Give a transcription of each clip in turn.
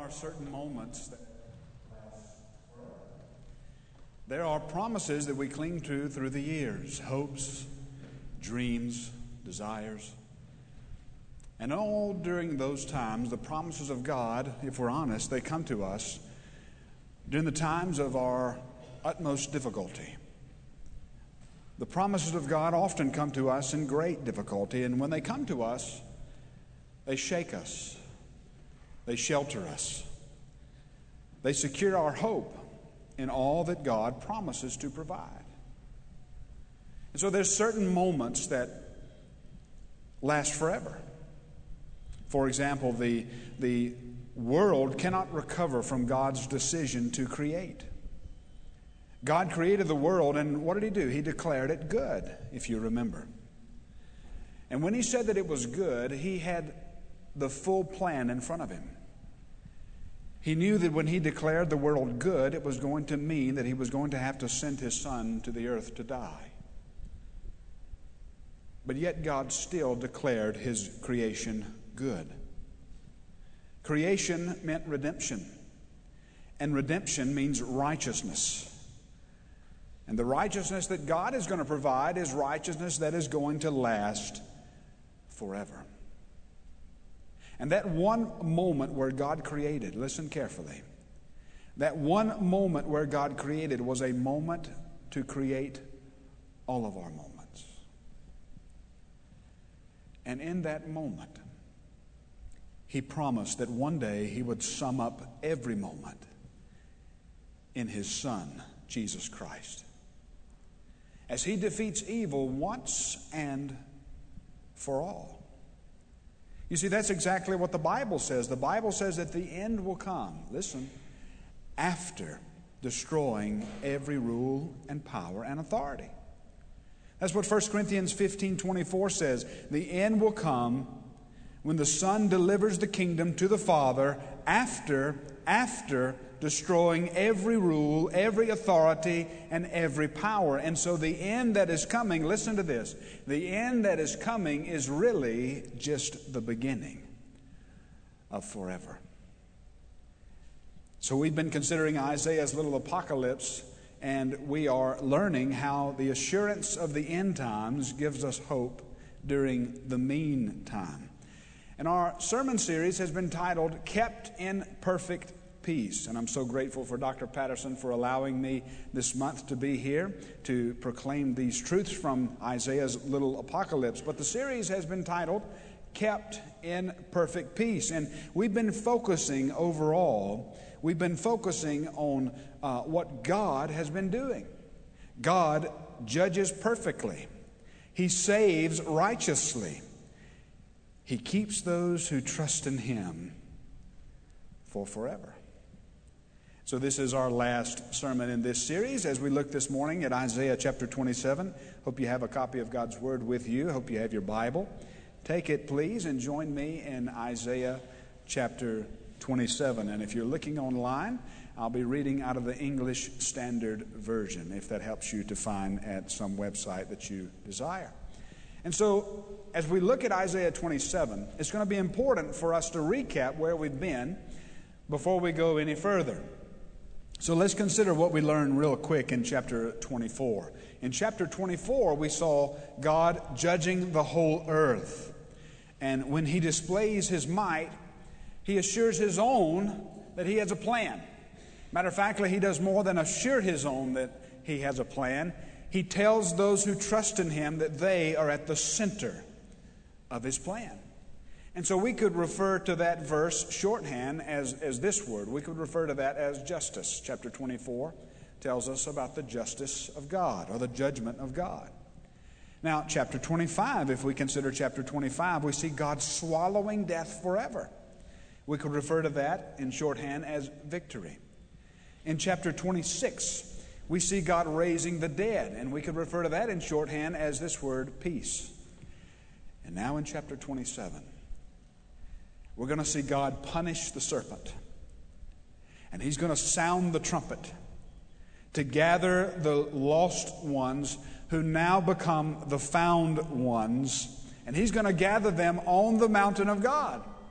are certain moments that last forever. There are promises that we cling to through the years, hopes, dreams, desires. And all during those times, the promises of God, if we're honest, they come to us during the times of our utmost difficulty. The promises of God often come to us in great difficulty, and when they come to us, they shake us. They shelter us. They secure our hope in all that God promises to provide. And so there's certain moments that last forever. For example, the world cannot recover from God's decision to create. God created the world, and what did He do? He declared it good, if you remember. And when He said that it was good, He had the full plan in front of Him. He knew that when He declared the world good, it was going to mean that He was going to have to send His Son to the earth to die. But yet God still declared His creation good. Creation meant redemption. And redemption means righteousness. And the righteousness that God is going to provide is righteousness that is going to last forever. And that one moment where God created, listen carefully, that one moment where God created was a moment to create all of our moments. And in that moment, He promised that one day He would sum up every moment in His Son, Jesus Christ, as He defeats evil once and for all. You see, that's exactly what the Bible says. The Bible says that the end will come, listen, after destroying every rule and power and authority. That's what 1 Corinthians 15:24 says. The end will come when the Son delivers the kingdom to the Father after destroying every rule, every authority, and every power. And so the end that is coming, listen to this, the end that is coming is really just the beginning of forever. So we've been considering Isaiah's little apocalypse, and we are learning how the assurance of the end times gives us hope during the meantime. And our sermon series has been titled, Kept in Perfect Peace. And I'm so grateful for Dr. Patterson for allowing me this month to be here to proclaim these truths from Isaiah's little apocalypse. But the series has been titled, Kept in Perfect Peace. And we've been focusing on what God has been doing. God judges perfectly. He saves righteously. He keeps those who trust in Him for forever. So this is our last sermon in this series as we look this morning at Isaiah chapter 27. Hope you have a copy of God's Word with you. Hope you have your Bible. Take it, please, and join me in Isaiah chapter 27. And if you're looking online, I'll be reading out of the English Standard Version, if that helps you to find at some website that you desire. And so, as we look at Isaiah 27, it's going to be important for us to recap where we've been before we go any further. So let's consider what we learned real quick in chapter 24. In chapter 24, we saw God judging the whole earth. And when He displays His might, He assures His own that He has a plan. Matter of fact, He does more than assure His own that He has a plan. He tells those who trust in Him that they are at the center of His plan. And so we could refer to that verse shorthand as this word. We could refer to that as justice. Chapter 24 tells us about the justice of God, or the judgment of God. Now, chapter 25, if we consider chapter 25, we see God swallowing death forever. We could refer to that in shorthand as victory. In chapter 26, we see God raising the dead, and we could refer to that in shorthand as this word, peace. And now in chapter 27, we're going to see God punish the serpent. And He's going to sound the trumpet to gather the lost ones who now become the found ones. And He's going to gather them on the mountain of God.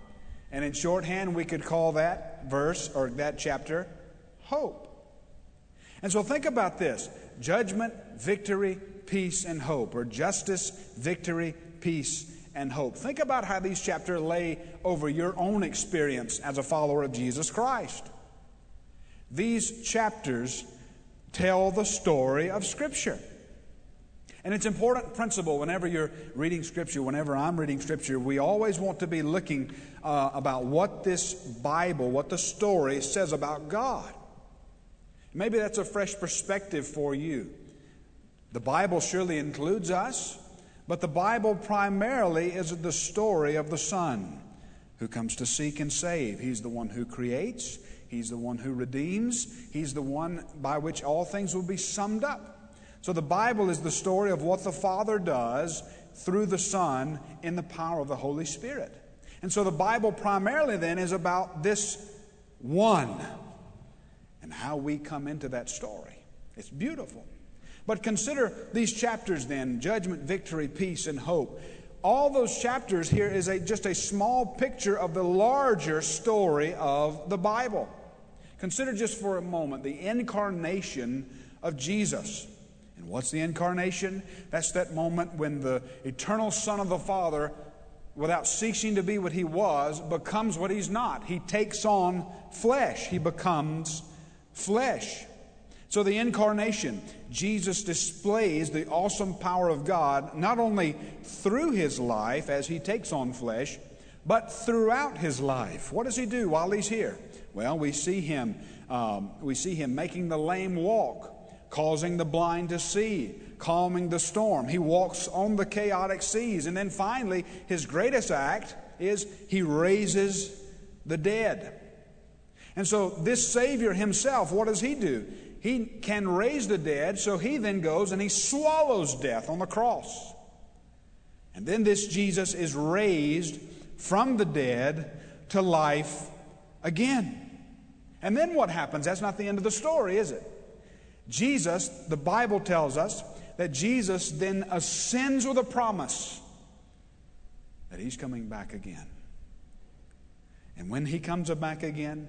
And in shorthand, we could call that verse or that chapter hope. And so think about this: judgment, victory, peace, and hope, or justice, victory, peace, and hope. Think about how these chapters lay over your own experience as a follower of Jesus Christ. These chapters tell the story of Scripture. And it's an important principle whenever you're reading Scripture, whenever I'm reading Scripture, we always want to be looking about what this Bible, what the story says about God. Maybe that's a fresh perspective for you. The Bible surely includes us, but the Bible primarily is the story of the Son who comes to seek and save. He's the one who creates. He's the one who redeems. He's the one by which all things will be summed up. So the Bible is the story of what the Father does through the Son in the power of the Holy Spirit. And so the Bible primarily then is about this one and how we come into that story. It's beautiful. But consider these chapters then: judgment, victory, peace, and hope. All those chapters here is just a small picture of the larger story of the Bible. Consider just for a moment the incarnation of Jesus. And what's the incarnation? That's that moment when the eternal Son of the Father, without ceasing to be what He was, becomes what He's not. He takes on flesh. He becomes flesh. So the incarnation, Jesus displays the awesome power of God, not only through His life as He takes on flesh, but throughout His life. What does He do while He's here? Well, we see Him making the lame walk, causing the blind to see, calming the storm. He walks on the chaotic seas. And then finally, His greatest act is He raises the dead. And so this Savior Himself, what does He do? He can raise the dead, so He then goes and He swallows death on the cross. And then this Jesus is raised from the dead to life again. And then what happens? That's not the end of the story, is it? Jesus, the Bible tells us that Jesus then ascends with a promise that He's coming back again. And when He comes back again,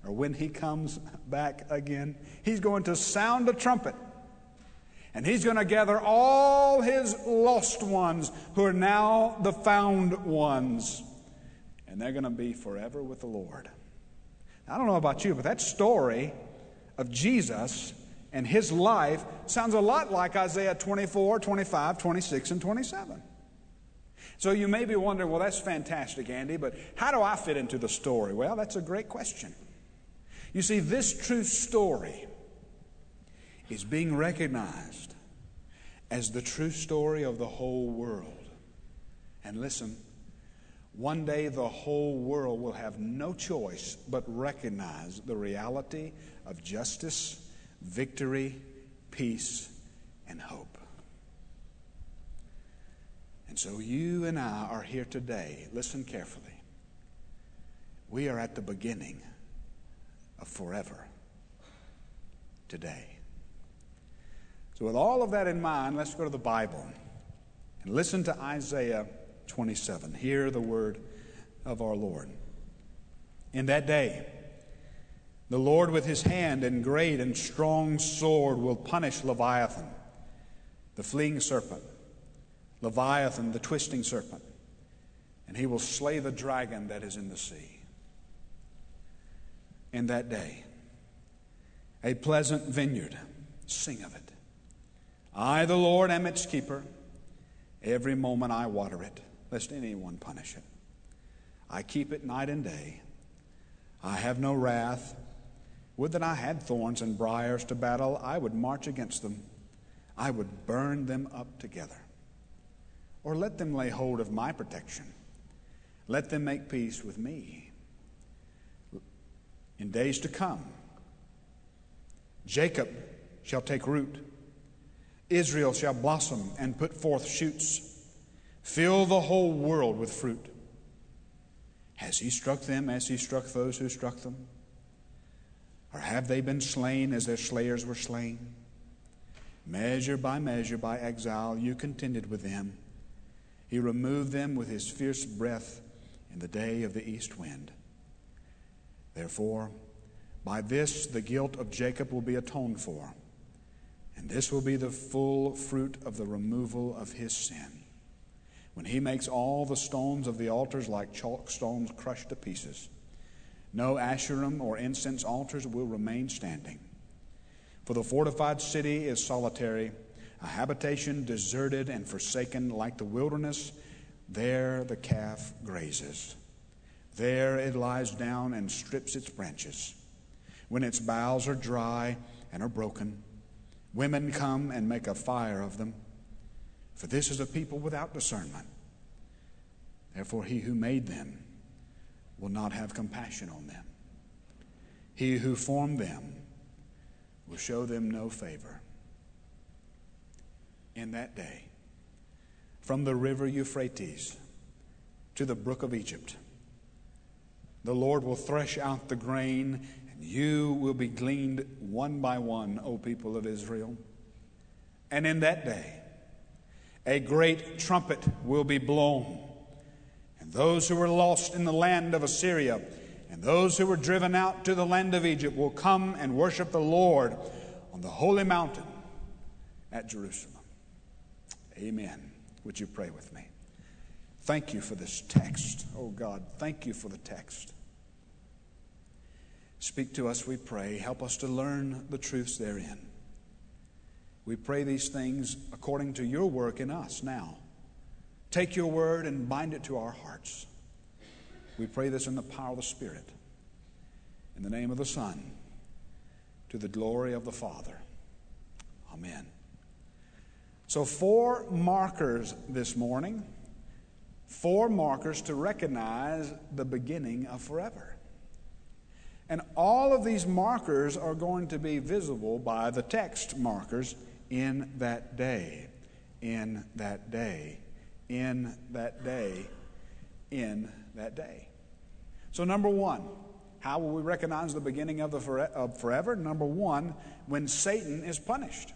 He's going to sound a trumpet. And He's going to gather all His lost ones who are now the found ones. And they're going to be forever with the Lord. I don't know about you, but that story of Jesus and His life sounds a lot like Isaiah 24, 25, 26, and 27. So you may be wondering, well, that's fantastic, Andy, but how do I fit into the story? Well, that's a great question. You see, this true story is being recognized as the true story of the whole world. And listen, one day the whole world will have no choice but recognize the reality of justice, victory, peace, and hope. And so you and I are here today. Listen carefully. We are at the beginning of forever today. So with all of that in mind, let's go to the Bible and listen to Isaiah 27. Hear the word of our Lord. In that day, the Lord with His hand and great and strong sword will punish Leviathan, the fleeing serpent, Leviathan, the twisting serpent, and He will slay the dragon that is in the sea. In that day, a pleasant vineyard, sing of it. I, the Lord, am its keeper. Every moment I water it, lest anyone punish it. I keep it night and day. I have no wrath. Would that I had thorns and briars to battle. I would march against them. I would burn them up together. Or let them lay hold of my protection. Let them make peace with me. In days to come, Jacob shall take root. Israel shall blossom and put forth shoots. Fill the whole world with fruit. Has He struck them as He struck those who struck them? Or have they been slain as their slayers were slain? Measure by exile, you contended with them. He removed them with His fierce breath in the day of the east wind. Therefore, by this the guilt of Jacob will be atoned for, and this will be the full fruit of the removal of his sin, when he makes all the stones of the altars like chalk stones crushed to pieces. No Asherim or incense altars will remain standing. For the fortified city is solitary, a habitation deserted and forsaken like the wilderness. There the calf grazes. There it lies down and strips its branches. When its boughs are dry and are broken, women come and make a fire of them. For this is a people without discernment. Therefore he who made them will not have compassion on them. He who formed them will show them no favor. In that day, from the river Euphrates to the brook of Egypt, the Lord will thresh out the grain, and you will be gleaned one by one, O people of Israel. And in that day, a great trumpet will be blown, and those who were lost in the land of Assyria and those who were driven out to the land of Egypt will come and worship the Lord on the holy mountain at Jerusalem. Amen. Would you pray with me? Thank you for this text. Oh God, thank you for the text. Speak to us, we pray. Help us to learn the truths therein. We pray these things according to your work in us now. Take your word and bind it to our hearts. We pray this in the power of the Spirit. In the name of the Son, to the glory of the Father. Amen. So 4 markers this morning. 4 markers to recognize the beginning of forever. And all of these markers are going to be visible by the text markers in that day, in that day, in that day, in that day. So number 1, how will we recognize the beginning of forever? Number 1, when Satan is punished.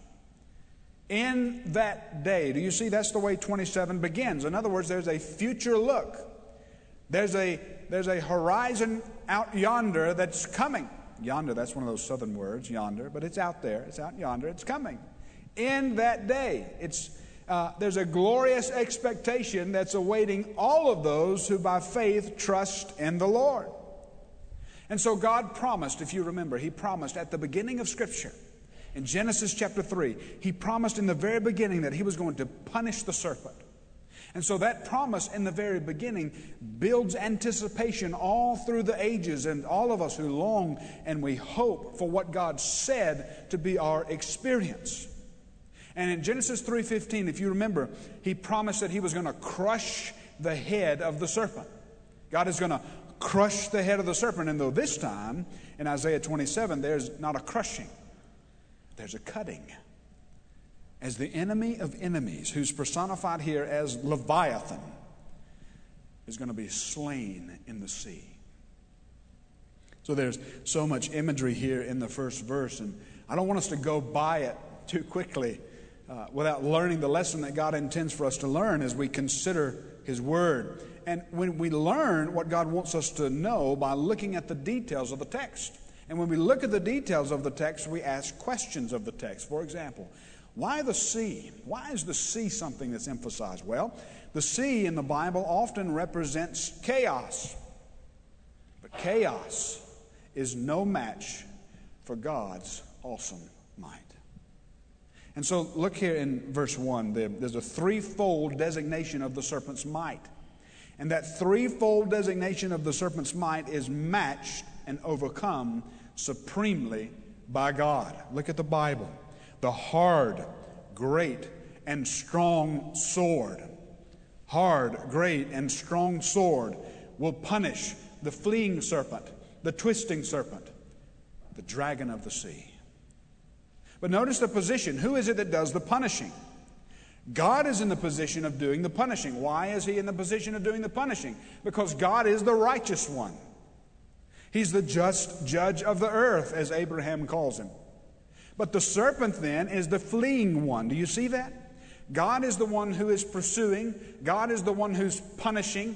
In that day. Do you see that's the way 27 begins? In other words, there's a future look. There's a horizon out yonder that's coming. Yonder, that's one of those southern words, yonder, but it's out there. It's out yonder. It's coming. In that day. There's a glorious expectation that's awaiting all of those who by faith trust in the Lord. And so God promised, if you remember, He promised at the beginning of Scripture, in Genesis chapter 3, He promised in the very beginning that He was going to punish the serpent. And so that promise in the very beginning builds anticipation all through the ages, and all of us who long and we hope for what God said to be our experience. And in Genesis 3:15, if you remember, He promised that He was going to crush the head of the serpent. God is going to crush the head of the serpent. And though this time, in Isaiah 27, there's not a crushing, there's a cutting. As the enemy of enemies, who's personified here as Leviathan, is going to be slain in the sea. So there's so much imagery here in the first verse, and I don't want us to go by it too quickly without learning the lesson that God intends for us to learn as we consider His Word. And when we learn what God wants us to know by looking at the details of the text. And when we look at the details of the text, we ask questions of the text. For example, why the sea? Why is the sea something that's emphasized? Well, the sea in the Bible often represents chaos. But chaos is no match for God's awesome might. And so look here in verse 1. There's a threefold designation of the serpent's might. And that threefold designation of the serpent's might is matched and overcome supremely by God. Look at the Bible. The hard, great, and strong sword. Hard, great, and strong sword will punish the fleeing serpent, the twisting serpent, the dragon of the sea. But notice the position. Who is it that does the punishing? God is in the position of doing the punishing. Why is He in the position of doing the punishing? Because God is the righteous one. He's the just judge of the earth, as Abraham calls Him. But the serpent then is the fleeing one. Do you see that? God is the one who is pursuing. God is the one who's punishing.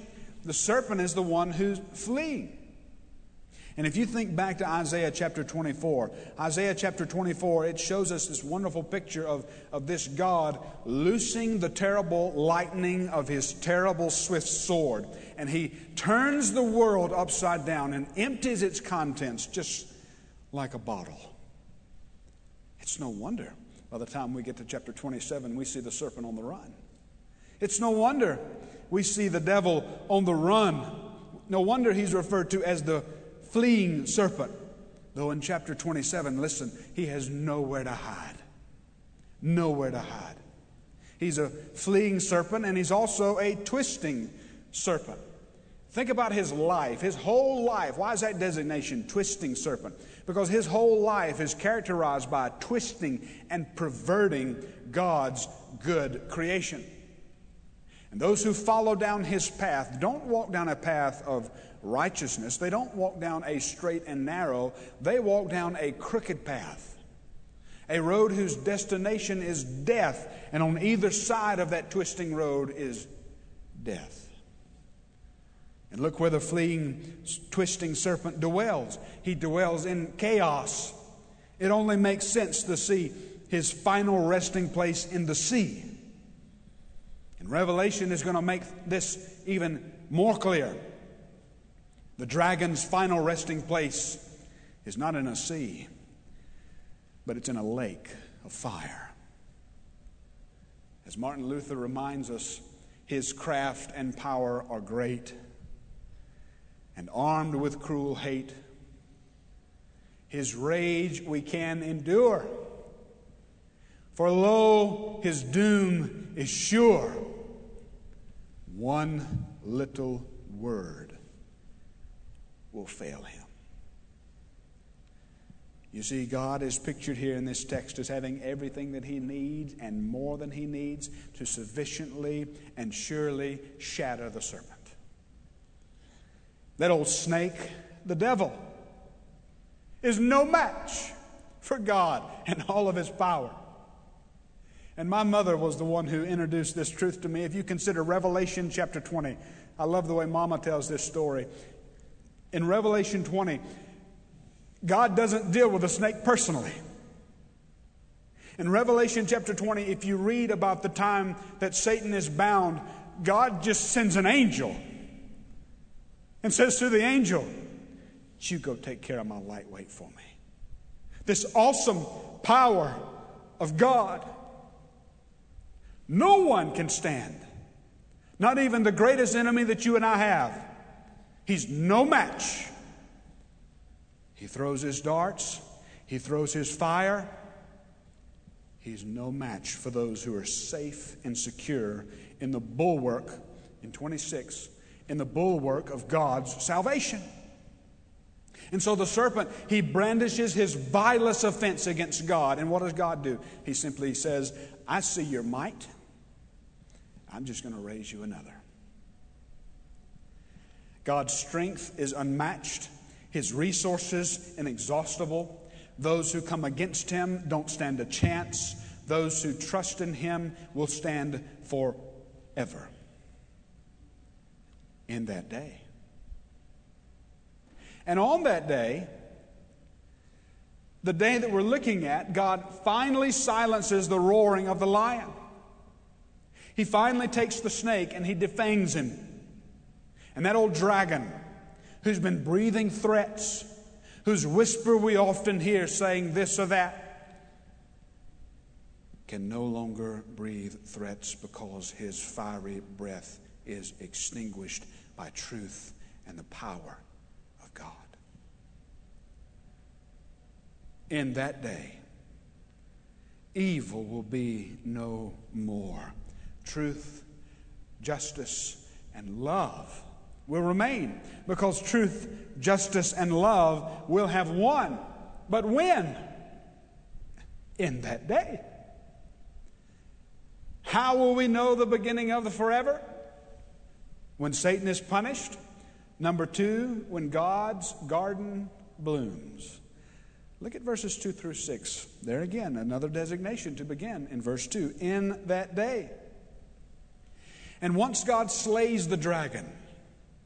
The serpent is the one who's fleeing. And if you think back to Isaiah chapter 24, it shows us this wonderful picture of this God loosing the terrible lightning of his terrible swift sword. And he turns the world upside down and empties its contents just like a bottle. It's no wonder by the time we get to chapter 27, we see the serpent on the run. It's no wonder we see the devil on the run. No wonder he's referred to as the fleeing serpent. Though in chapter 27, listen, he has nowhere to hide. Nowhere to hide. He's a fleeing serpent, and he's also a twisting serpent. Think about his life, his whole life. Why is that designation, twisting serpent? Because his whole life is characterized by twisting and perverting God's good creation. And those who follow down his path don't walk down a path of righteousness. They don't walk down a straight and narrow. They walk down a crooked path. A road whose destination is death. And on either side of that twisting road is death. And look where the fleeing, twisting serpent dwells. He dwells in chaos. It only makes sense to see his final resting place in the sea. And Revelation is going to make this even more clear. The dragon's final resting place is not in a sea, but it's in a lake of fire. As Martin Luther reminds us, his craft and power are great, and armed with cruel hate, his rage we can endure. For lo, his doom is sure. One little word will fail him. You see, God is pictured here in this text as having everything that he needs and more than he needs to sufficiently and surely shatter the serpent. That old snake, the devil, is no match for God and all of his power. And my mother was the one who introduced this truth to me. If you consider Revelation chapter 20, I love the way Mama tells this story. In Revelation 20, God doesn't deal with the snake personally. In Revelation chapter 20, if you read about the time that Satan is bound, God just sends an angel and says to the angel, "You go take care of my lightweight for me." This awesome power of God. No one can stand. Not even the greatest enemy that you and I have. He's no match. He throws his darts. He throws his fire. He's no match for those who are safe and secure in the bulwark, in 26, in the bulwark of God's salvation. And so the serpent, he brandishes his vilest offense against God. And what does God do? He simply says, "I see your might. I'm just going to raise you another." God's strength is unmatched. His resources inexhaustible. Those who come against him don't stand a chance. Those who trust in him will stand forever. In that day. And on that day, the day that we're looking at, God finally silences the roaring of the lion. He finally takes the snake and he defangs him. And that old dragon, who's been breathing threats, whose whisper we often hear saying this or that, can no longer breathe threats because his fiery breath is extinguished by truth and the power of God. In that day, evil will be no more. Truth, justice, and love will remain, because truth, justice, and love will have won. But when? In that day. How will we know the beginning of the forever? When Satan is punished. Number 2, when God's garden blooms. Look at verses 2 through 6. There again, another designation to begin in verse 2. In that day. And once God slays the dragon,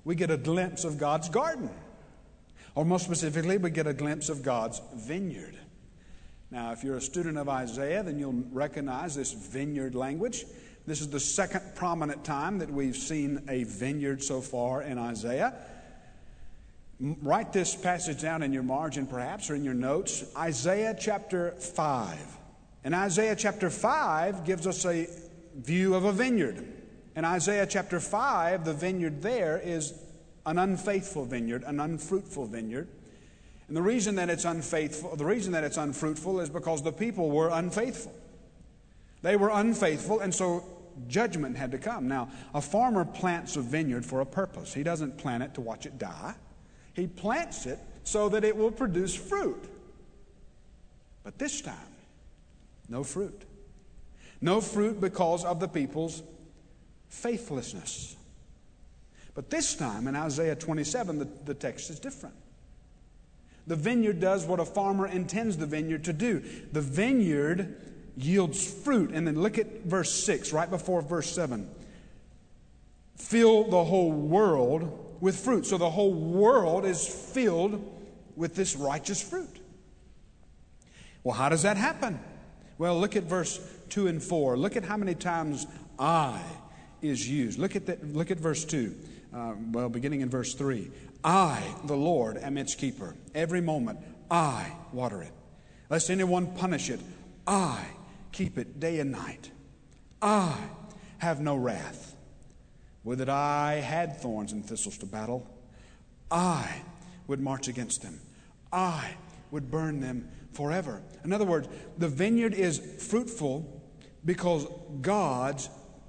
we get a glimpse of God's garden. Or more specifically, we get a glimpse of God's vineyard. Now, if you're a student of Isaiah, then you'll recognize this vineyard language. This is the second prominent time that we've seen a vineyard so far in Isaiah. Write this passage down in your margin, perhaps, or in your notes. Isaiah chapter 5. And Isaiah chapter 5 gives us a view of a vineyard. In Isaiah chapter 5, the vineyard there is an unfaithful vineyard, an unfruitful vineyard. And the reason that it's unfruitful is because the people were unfaithful. They were unfaithful, and so judgment had to come. Now, a farmer plants a vineyard for a purpose. He doesn't plant it to watch it die. He plants it so that it will produce fruit. But this time, no fruit. No fruit because of the people's faithlessness. But this time in Isaiah 27, the text is different. The vineyard does what a farmer intends the vineyard to do. The vineyard yields fruit. And then look at verse 6, right before verse 7. Fill the whole world with fruit. So the whole world is filled with this righteous fruit. Well, how does that happen? Well, look at verse 2 and 4. Look at how many times I is used. Look at verse 2. Beginning in verse 3. I, the Lord, am its keeper. Every moment, I water it. Lest anyone punish it, I keep it day and night. I have no wrath. Would that I had thorns and thistles to battle. I would march against them. I would burn them forever. In other words, the vineyard is fruitful because because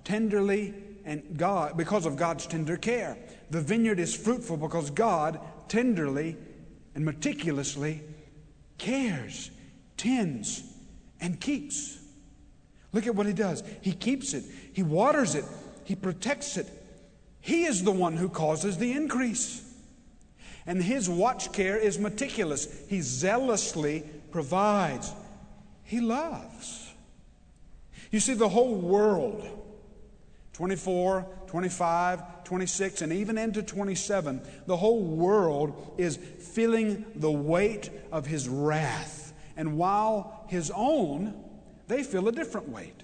of God's tender care. The vineyard is fruitful because God tenderly and meticulously cares, tends, and keeps. Look at what he does. He keeps it. He waters it. He protects it. He is the one who causes the increase. And his watch care is meticulous. He zealously provides. He loves. You see, the whole world, 24, 25, 26, and even into 27, the whole world is feeling the weight of his wrath. And while his own, they feel a different weight.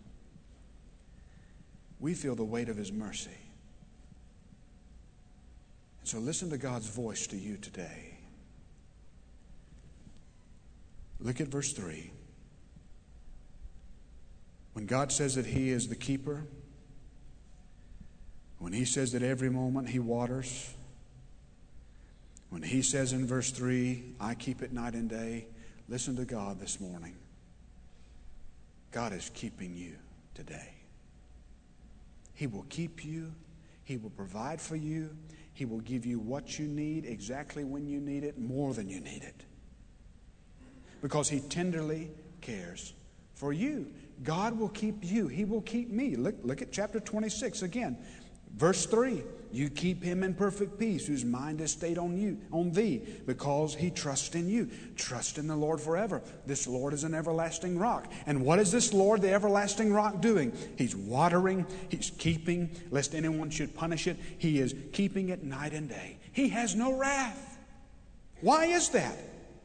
We feel the weight of his mercy. And so listen to God's voice to you today. Look at verse 3. When God says that he is the keeper, when he says that every moment he waters, when he says in verse 3, I keep it night and day, listen to God this morning. God is keeping you today. He will keep you. He will provide for you. He will give you what you need exactly when you need it, more than you need it. Because he tenderly cares for you. God will keep you. He will keep me. Look at chapter 26 again. Verse 3, you keep him in perfect peace, whose mind is stayed on thee, because he trusts in you. Trust in the Lord forever. This Lord is an everlasting rock. And what is this Lord, the everlasting rock, doing? He's watering, he's keeping, lest anyone should punish it. He is keeping it night and day. He has no wrath. Why is that?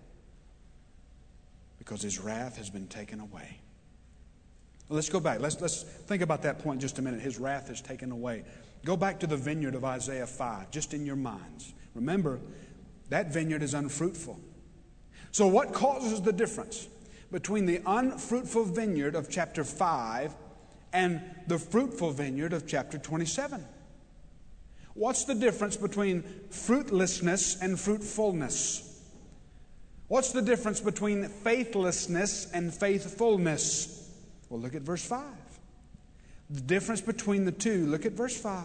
Because his wrath has been taken away. Well, let's go back. Let's think about that point just a minute. His wrath is taken away. Go back to the vineyard of Isaiah 5, just in your minds. Remember, that vineyard is unfruitful. So what causes the difference between the unfruitful vineyard of chapter 5 and the fruitful vineyard of chapter 27? What's the difference between fruitlessness and fruitfulness? What's the difference between faithlessness and faithfulness? Well, look at verse 5. The difference between the two, look at verse 5.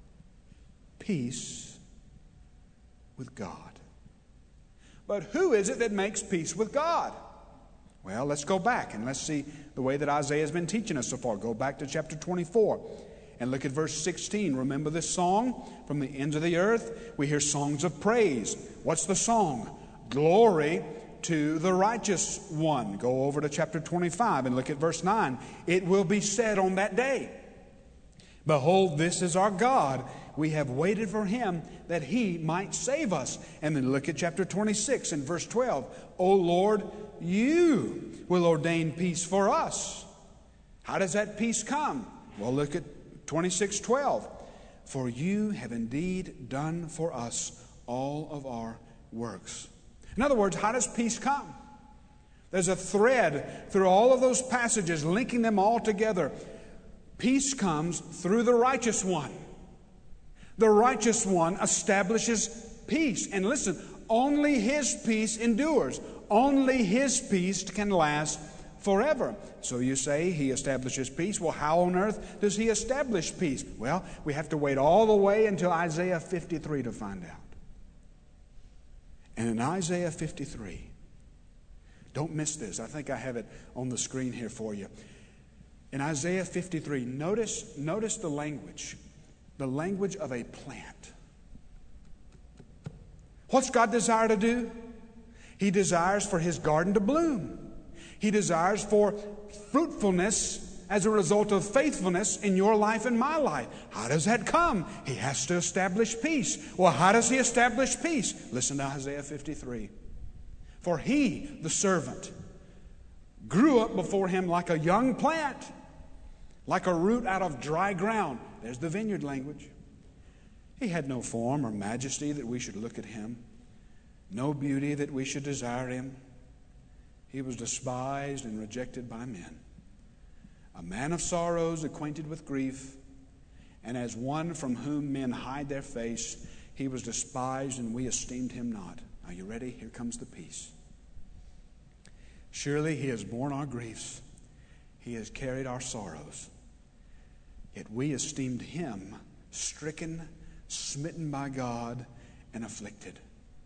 Peace with God. But who is it that makes peace with God? Well, let's go back and let's see the way that Isaiah has been teaching us so far. Go back to chapter 24 and look at verse 16. Remember this song? From the ends of the earth, we hear songs of praise. What's the song? Glory to the righteous one. Go over to chapter 25 and look at verse 9. It will be said on that day, behold, this is our God. we have waited for him that he might save us. And then look at chapter 26 and verse 12. O Lord, you will ordain peace for us. How does that peace come? Well, look at 26:12. For you have indeed done for us all of our works. In other words, how does peace come? There's a thread through all of those passages linking them all together. Peace comes through the righteous one. The righteous one establishes peace. And listen, only his peace endures. Only his peace can last forever. So you say he establishes peace. Well, how on earth does he establish peace? Well, we have to wait all the way until Isaiah 53 to find out. And in Isaiah 53, don't miss this. I think I have it on the screen here for you. In Isaiah 53, notice the language of a plant. What's God desire to do? He desires for his garden to bloom. He desires for fruitfulness as a result of faithfulness in your life and my life. How does that come? He has to establish peace. Well, how does he establish peace? Listen to Isaiah 53. For he, the servant, grew up before him like a young plant, like a root out of dry ground. There's the vineyard language. He had no form or majesty that we should look at him, no beauty that we should desire him. He was despised and rejected by men, a man of sorrows, acquainted with grief, and as one from whom men hide their face, he was despised and we esteemed him not. Are you ready? Here comes the peace. Surely he has borne our griefs. He has carried our sorrows. Yet we esteemed him stricken, smitten by God, and afflicted.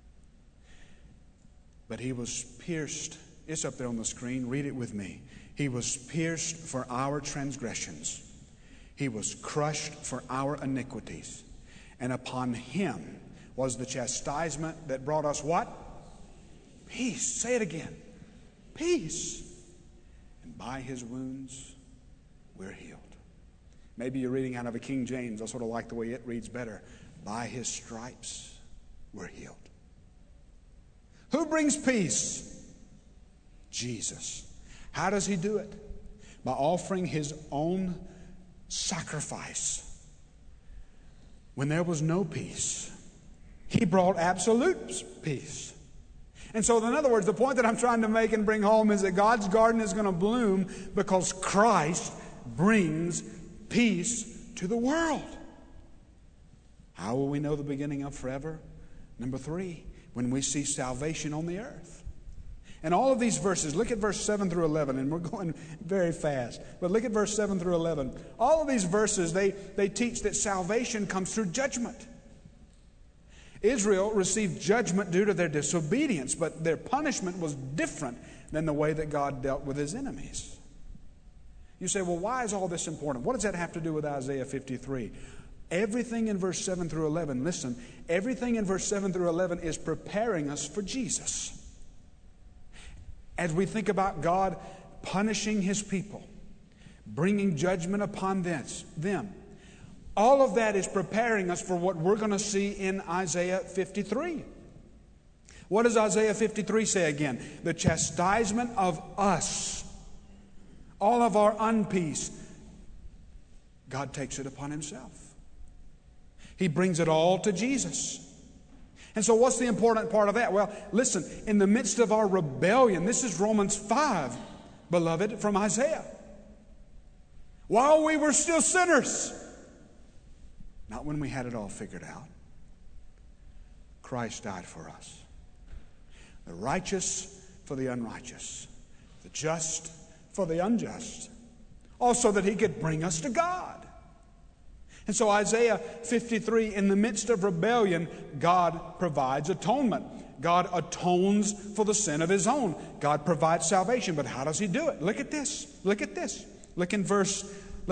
But he was pierced. It's up there on the screen. Read it with me. He was pierced for our transgressions. He was crushed for our iniquities. And upon him was the chastisement that brought us what? Peace. Say it again. Peace. And by his wounds, we're healed. Maybe you're reading out of a King James. I sort of like the way it reads better. By his stripes, we're healed. Who brings peace? Jesus. How does he do it? By offering his own sacrifice. When there was no peace, he brought absolute peace. And so, in other words, the point that I'm trying to make and bring home is that God's garden is going to bloom because Christ brings peace to the world. How will we know the beginning of forever? Number 3, when we see salvation on the earth. And all of these verses, look at verse 7 through 11, and we're going very fast. But look at verse 7 through 11. All of these verses, they teach that salvation comes through judgment. Israel received judgment due to their disobedience, but their punishment was different than the way that God dealt with his enemies. You say, well, why is all this important? What does that have to do with Isaiah 53? Everything in verse 7 through 11, listen, everything in verse 7 through 11 is preparing us for Jesus. As we think about God punishing his people, bringing judgment upon them, all of that is preparing us for what we're going to see in Isaiah 53. What does Isaiah 53 say again? The chastisement of us, all of our unpeace, God takes it upon himself. He brings it all to Jesus. And so what's the important part of that? Well, listen, in the midst of our rebellion, this is Romans 5, beloved, from Isaiah. While we were still sinners, not when we had it all figured out, Christ died for us. The righteous for the unrighteous, the just for the unjust, also that he could bring us to God. And so Isaiah 53, in the midst of rebellion, God provides atonement. God atones for the sin of his own. God provides salvation. But how does he do it? Look at this. Look at this. Look in verse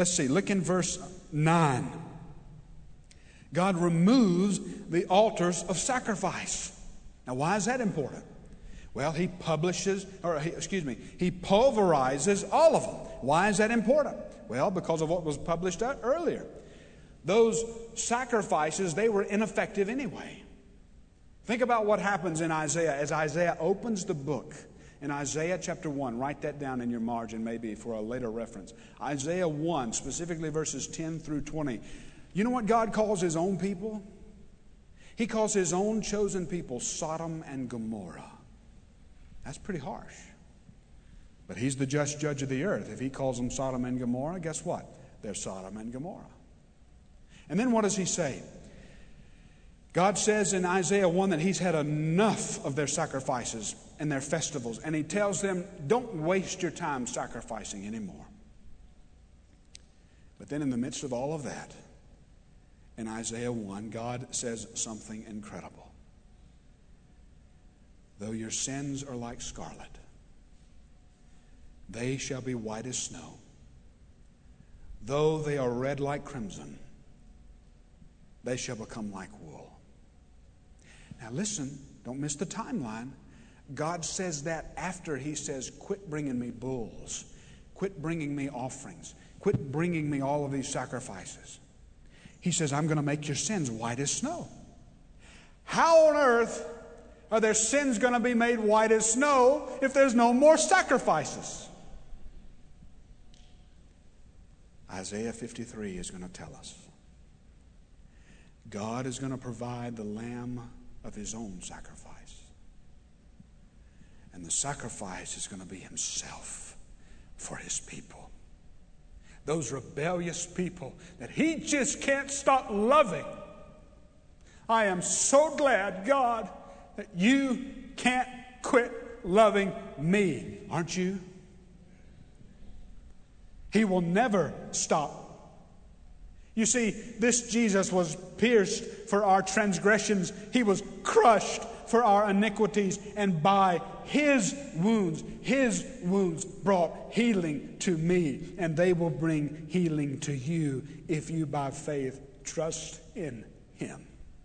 9. God removes the altars of sacrifice. Now, why is that important? Well, he pulverizes all of them. Why is that important? Well, because of what was published earlier. Those sacrifices, they were ineffective anyway. Think about what happens in Isaiah as Isaiah opens the book. In Isaiah chapter 1, write that down in your margin maybe for a later reference. Isaiah 1, specifically verses 10 through 20. You know what God calls his own people? He calls his own chosen people Sodom and Gomorrah. That's pretty harsh. But he's the just judge of the earth. If he calls them Sodom and Gomorrah, guess what? They're Sodom and Gomorrah. And then what does he say? God says in Isaiah 1 that he's had enough of their sacrifices and their festivals. And he tells them, don't waste your time sacrificing anymore. But then in the midst of all of that, in Isaiah 1, God says something incredible. Though your sins are like scarlet, they shall be white as snow. Though they are red like crimson, they shall become like wool. Now listen, don't miss the timeline. God says that after he says, quit bringing me bulls. Quit bringing me offerings. Quit bringing me all of these sacrifices. He says, I'm going to make your sins white as snow. How on earth are their sins going to be made white as snow if there's no more sacrifices? Isaiah 53 is going to tell us. God is going to provide the lamb of his own sacrifice. And the sacrifice is going to be himself for his people. Those rebellious people that he just can't stop loving. I am so glad, God, that you can't quit loving me. Aren't you? He will never stop. You see, this Jesus was pierced for our transgressions. He was crushed for our iniquities. And by his wounds brought healing to me. And they will bring healing to you if you by faith trust in him.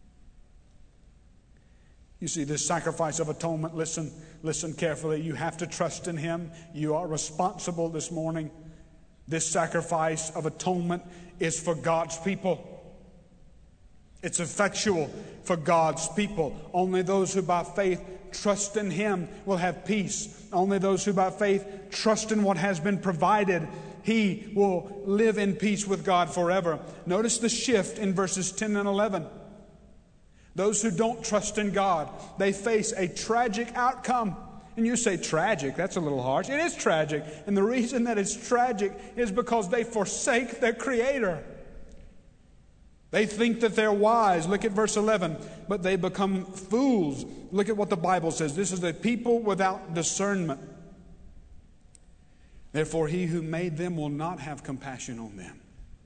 You see, this sacrifice of atonement, listen carefully. You have to trust in him. You are responsible this morning. This sacrifice of atonement is for God's people. It's effectual for God's people. Only those who by faith trust in him will have peace. Only those who by faith trust in what has been provided, he will live in peace with God forever. Notice the shift in verses 10 and 11. Those who don't trust in God, they face a tragic outcome. And you say, tragic, that's a little harsh. It is tragic. And the reason that it's tragic is because they forsake their Creator. They think that they're wise. Look at verse 11. But they become fools. Look at what the Bible says. This is a people without discernment. Therefore, he who made them will not have compassion on them.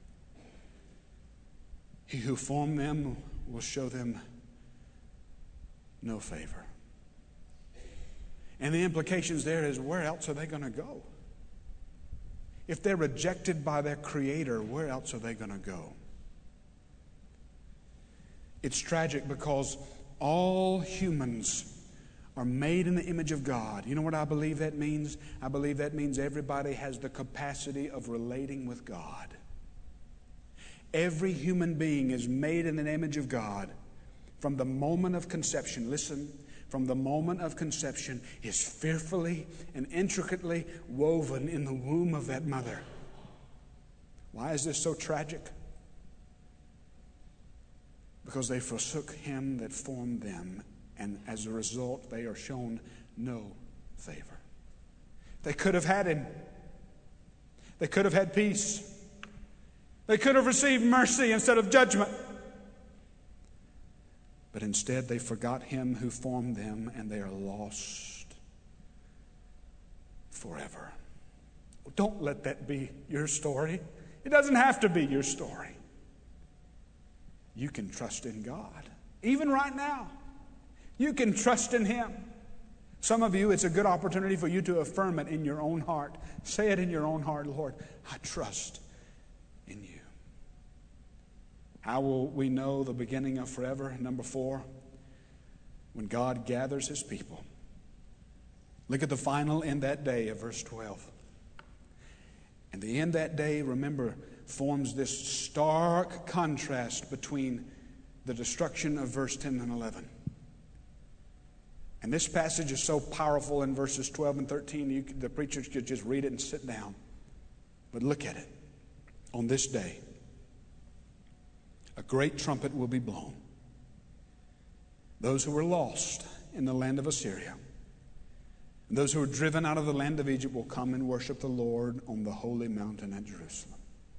He who formed them will show them no favor. And the implications there is, where else are they going to go? If they're rejected by their Creator, where else are they going to go? It's tragic because all humans are made in the image of God. You know what I believe that means? I believe that means everybody has the capacity of relating with God. Every human being is made in the image of God from the moment of conception. Listen. From the moment of conception is fearfully and intricately woven in the womb of that mother. Why is this so tragic? Because they forsook him that formed them, and as a result, they are shown no favor. They could have had him. They could have had peace. They could have received mercy instead of judgment. But instead they forgot him who formed them, and they are lost forever. Don't let that be your story. It doesn't have to be your story. You can trust in God. Even right now, you can trust in him. Some of you, it's a good opportunity for you to affirm it in your own heart. Say it in your own heart, Lord, I trust in you. How will we know the beginning of forever? Number 4, when God gathers his people. Look at the final in that day of verse 12. And the in that day, remember, forms this stark contrast between the destruction of verse 10 and 11. And this passage is so powerful in verses 12 and 13, the preachers could just read it and sit down. But look at it. On this day, a great trumpet will be blown. Those who were lost in the land of Assyria, and those who were driven out of the land of Egypt will come and worship the Lord on the holy mountain at Jerusalem.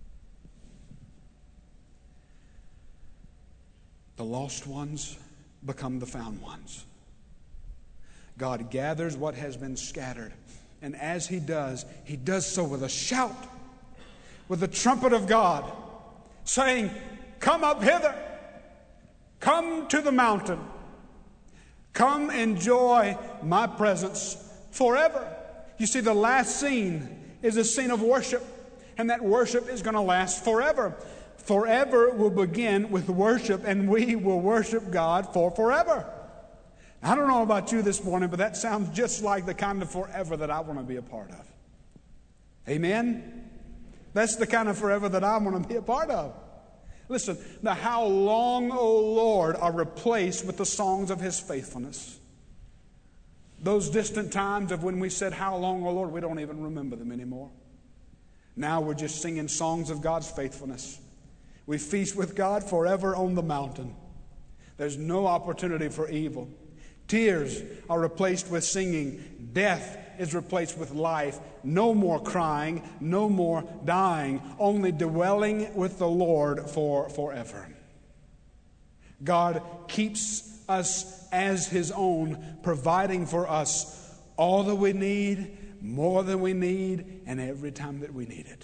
The lost ones become the found ones. God gathers what has been scattered. And as He does so with a shout, with the trumpet of God, saying, "Come up hither. Come to the mountain. Come enjoy my presence forever." You see, the last scene is a scene of worship. And that worship is going to last forever. Forever will begin with worship, and we will worship God for forever. I don't know about you this morning, but that sounds just like the kind of forever that I want to be a part of. Amen? That's the kind of forever that I want to be a part of. Listen, the "How long, O Lord," are replaced with the songs of His faithfulness. Those distant times of when we said, "How long, O Lord," we don't even remember them anymore. Now we're just singing songs of God's faithfulness. We feast with God forever on the mountain. There's no opportunity for evil. Tears are replaced with singing. Death is replaced with life. No more crying, no more dying, only dwelling with the Lord for forever. God keeps us as His own, providing for us all that we need, more than we need, and every time that we need it.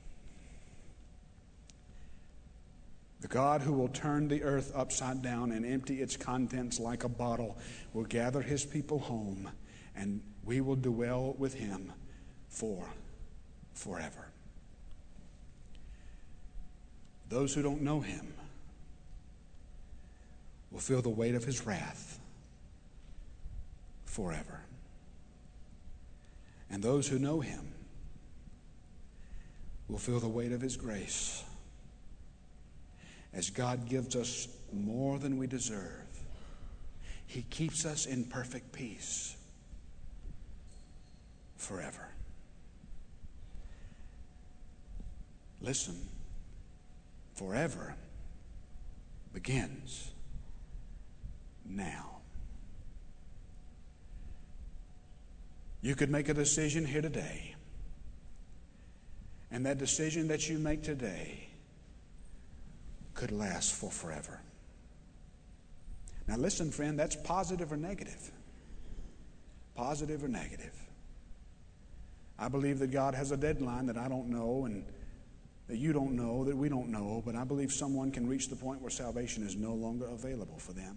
The God who will turn the earth upside down and empty its contents like a bottle will gather His people home, and we will dwell with Him forever. Those who don't know Him will feel the weight of His wrath forever. And those who know Him will feel the weight of His grace as God gives us more than we deserve. He keeps us in perfect peace forever. Listen, forever begins now. You could make a decision here today, and that decision that you make today could last for forever. Now listen, friend, that's positive or negative. Positive or negative. I believe that God has a deadline that I don't know, and that you don't know, that we don't know, but I believe someone can reach the point where salvation is no longer available for them.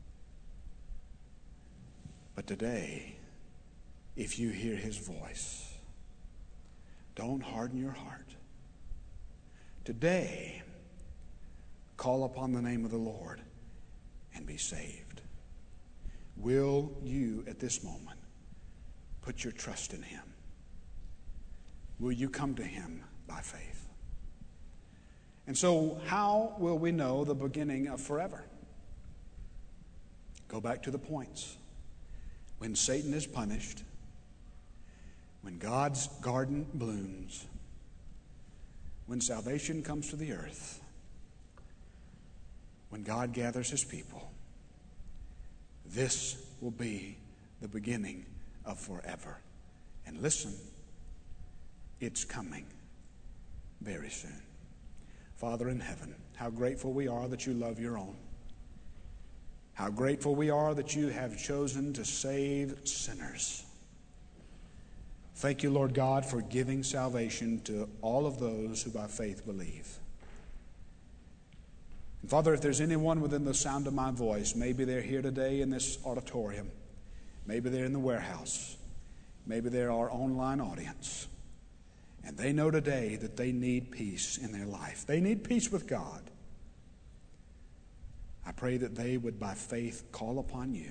But today, if you hear His voice, don't harden your heart. Today, call upon the name of the Lord and be saved. Will you, at this moment, put your trust in Him? Will you come to Him by faith? And so, how will we know the beginning of forever? Go back to the points. When Satan is punished, when God's garden blooms, when salvation comes to the earth, when God gathers His people, this will be the beginning of forever. And listen, it's coming very soon. Father in heaven, how grateful we are that you love your own. How grateful we are that you have chosen to save sinners. Thank you, Lord God, for giving salvation to all of those who by faith believe. And Father, if there's anyone within the sound of my voice, maybe they're here today in this auditorium, maybe they're in the warehouse, maybe they're our online audience, and they know today that they need peace in their life. They need peace with God. I pray that they would by faith call upon you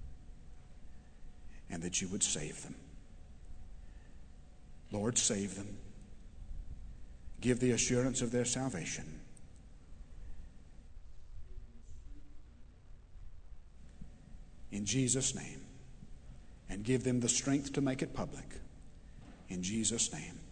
and that you would save them. Lord, save them. give the assurance of their salvation. In Jesus' name. And give them the strength to make it public. In Jesus' name.